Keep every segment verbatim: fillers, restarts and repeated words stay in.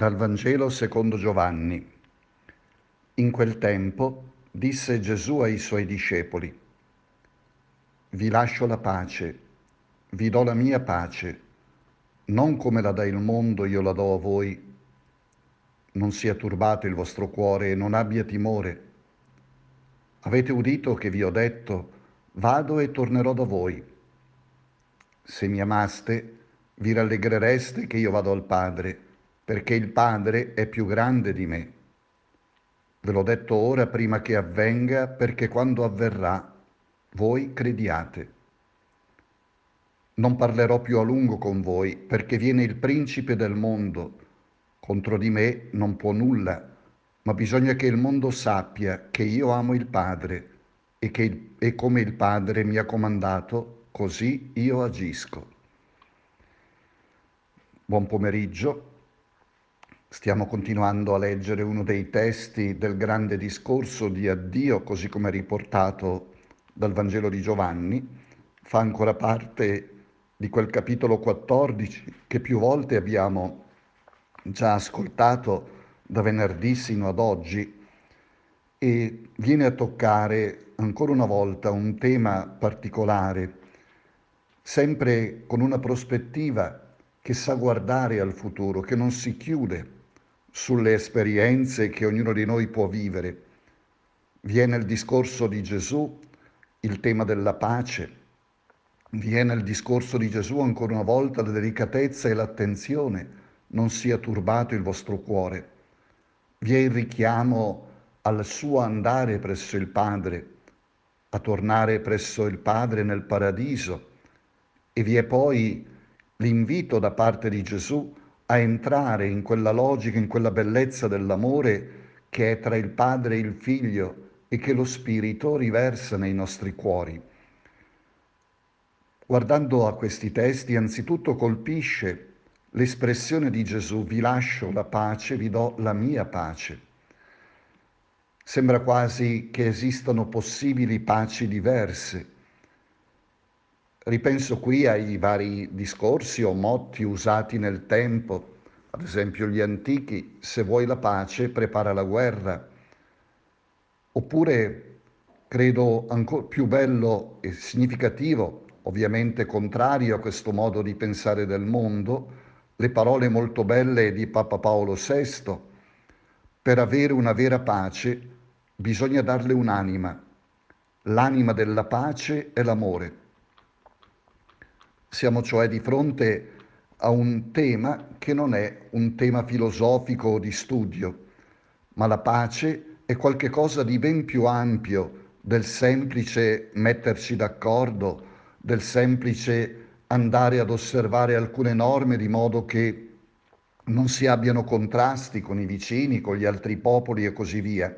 Dal Vangelo secondo Giovanni. In quel tempo disse Gesù ai suoi discepoli: Vi lascio la pace, vi do la mia pace, non come la dà il mondo io la do a voi. Non sia turbato il vostro cuore e non abbia timore. Avete udito che vi ho detto: vado e tornerò da voi. Se mi amaste, vi rallegrereste che io vado al Padre, perché il Padre è più grande di me. Ve l'ho detto ora prima che avvenga, perché quando avverrà voi crediate. Non parlerò più a lungo con voi, perché viene il principe del mondo. Contro di me non può nulla, ma bisogna che il mondo sappia che io amo il Padre e che il- e come il Padre mi ha comandato, così io agisco. Buon pomeriggio. Stiamo continuando a leggere uno dei testi del grande discorso di addio, così come riportato dal Vangelo di Giovanni. Fa ancora parte di quel capitolo quattordici che più volte abbiamo già ascoltato da venerdì sino ad oggi e viene a toccare ancora una volta un tema particolare, sempre con una prospettiva che sa guardare al futuro, che non si chiude sulle esperienze che ognuno di noi può vivere. Viene il discorso di Gesù, il tema della pace, viene il discorso di Gesù ancora una volta la delicatezza e l'attenzione, non sia turbato il vostro cuore. Vi è il richiamo al suo andare presso il Padre, a tornare presso il Padre nel paradiso, e vi è poi l'invito da parte di Gesù a entrare in quella logica, in quella bellezza dell'amore che è tra il Padre e il Figlio e che lo Spirito riversa nei nostri cuori. Guardando a questi testi, anzitutto colpisce l'espressione di Gesù: vi lascio la pace, vi do la mia pace. Sembra quasi che esistano possibili paci diverse. Ripenso qui ai vari discorsi o motti usati nel tempo, ad esempio gli antichi: se vuoi la pace, prepara la guerra. Oppure, credo ancora più bello e significativo, ovviamente contrario a questo modo di pensare del mondo, le parole molto belle di Papa Paolo sesto: per avere una vera pace bisogna darle un'anima. L'anima della pace è l'amore. Siamo cioè di fronte a un tema che non è un tema filosofico o di studio, ma la pace è qualche cosa di ben più ampio del semplice metterci d'accordo, del semplice andare ad osservare alcune norme di modo che non si abbiano contrasti con i vicini, con gli altri popoli e così via.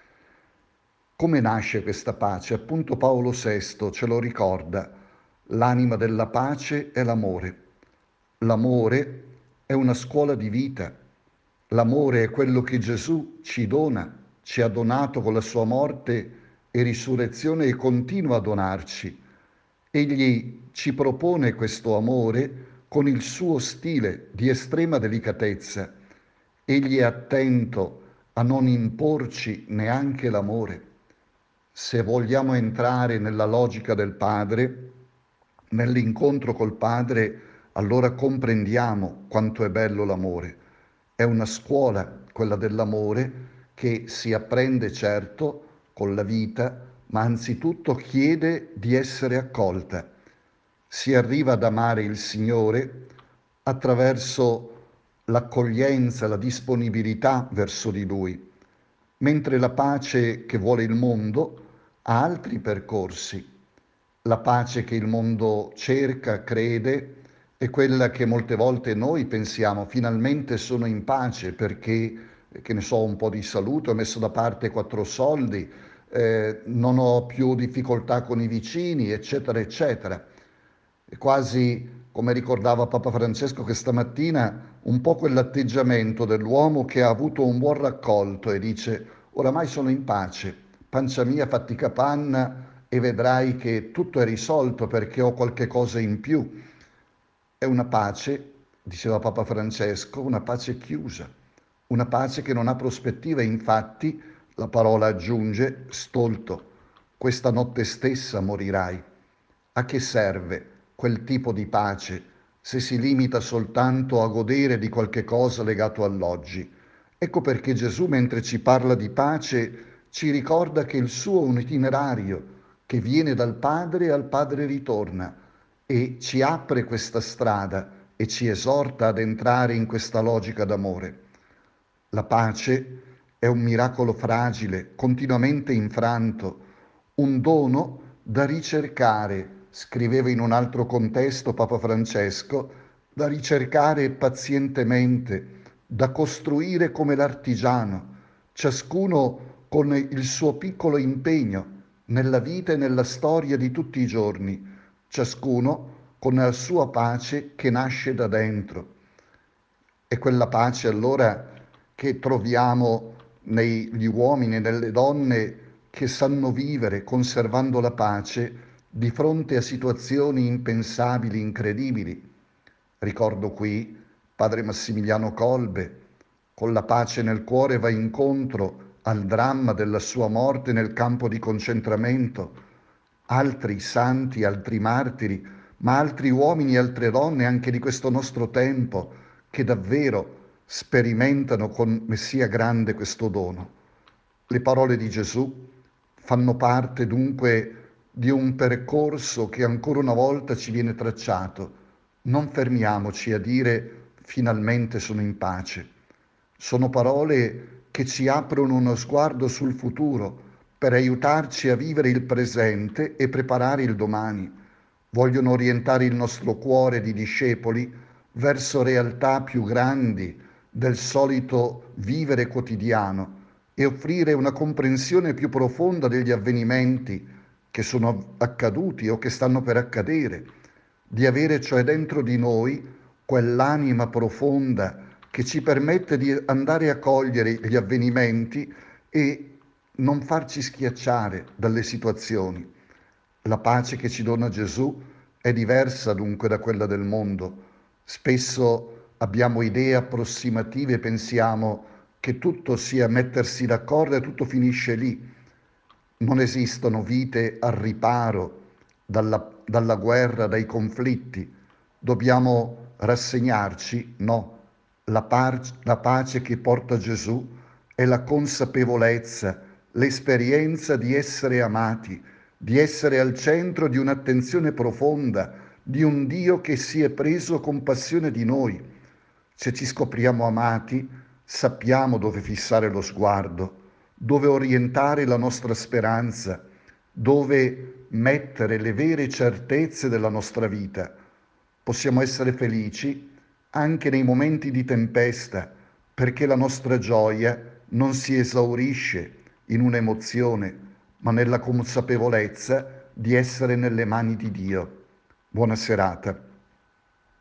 Come nasce questa pace? Appunto Paolo sesto ce lo ricorda: l'anima della pace è l'amore. L'amore è una scuola di vita. L'amore è quello che Gesù ci dona, ci ha donato con la sua morte e risurrezione e continua a donarci. Egli ci propone questo amore con il suo stile di estrema delicatezza. Egli è attento a non imporci neanche l'amore. Se vogliamo entrare nella logica del Padre, nell'incontro col Padre, allora comprendiamo quanto è bello l'amore. È una scuola, quella dell'amore, che si apprende certo con la vita, ma anzitutto chiede di essere accolta. Si arriva ad amare il Signore attraverso l'accoglienza, la disponibilità verso di Lui, mentre la pace che vuole il mondo ha altri percorsi. La pace che il mondo cerca, crede, è quella che molte volte noi pensiamo: finalmente sono in pace perché, che ne so, ho un po' di salute, ho messo da parte quattro soldi, eh, non ho più difficoltà con i vicini, eccetera, eccetera. È quasi, come ricordava Papa Francesco questa mattina, un po' quell'atteggiamento dell'uomo che ha avuto un buon raccolto e dice: oramai sono in pace, pancia mia fatti capanna e vedrai che tutto è risolto perché ho qualche cosa in più. È una pace, diceva Papa Francesco, una pace chiusa, Una pace che non ha prospettiva, infatti, la parola aggiunge, stolto, questa notte stessa morirai. A che serve quel tipo di pace se si limita soltanto a godere di qualche cosa legato all'oggi? Ecco perché Gesù, mentre ci parla di pace, ci ricorda che il suo è un itinerario che viene dal Padre e al Padre ritorna e ci apre questa strada e ci esorta ad entrare in questa logica d'amore. La pace è un miracolo fragile, continuamente infranto, un dono da ricercare, scriveva in un altro contesto Papa Francesco, da ricercare pazientemente, da costruire come l'artigiano, ciascuno con il suo piccolo impegno nella vita e nella storia di tutti i giorni, ciascuno con la sua pace che nasce da dentro. È quella pace allora che troviamo negli uomini e nelle donne che sanno vivere conservando la pace di fronte a situazioni impensabili, incredibili. Ricordo qui padre Massimiliano Kolbe, con la pace nel cuore va incontro al dramma della sua morte nel campo di concentramento, altri santi, altri martiri, ma altri uomini e altre donne anche di questo nostro tempo che davvero sperimentano come sia grande questo dono. Le parole di Gesù fanno parte dunque di un percorso che ancora una volta ci viene tracciato. Non fermiamoci a dire finalmente sono in pace. Sono parole che ci aprono uno sguardo sul futuro per aiutarci a vivere il presente e preparare il domani. Vogliono orientare il nostro cuore di discepoli verso realtà più grandi del solito vivere quotidiano e offrire una comprensione più profonda degli avvenimenti che sono accaduti o che stanno per accadere, di avere cioè dentro di noi quell'anima profonda che ci permette di andare a cogliere gli avvenimenti e non farci schiacciare dalle situazioni. La pace che ci dona Gesù è diversa dunque da quella del mondo. Spesso abbiamo idee approssimative e pensiamo che tutto sia mettersi d'accordo e tutto finisce lì. Non esistono vite al riparo dalla, dalla guerra, dai conflitti. Dobbiamo rassegnarci? No. La, par- la pace che porta Gesù è la consapevolezza, l'esperienza di essere amati, di essere al centro di un'attenzione profonda, di un Dio che si è preso compassione di noi. Se ci scopriamo amati, sappiamo dove fissare lo sguardo, dove orientare la nostra speranza, dove mettere le vere certezze della nostra vita. Possiamo essere felici anche nei momenti di tempesta, perché la nostra gioia non si esaurisce in un'emozione, ma nella consapevolezza di essere nelle mani di Dio. Buona serata.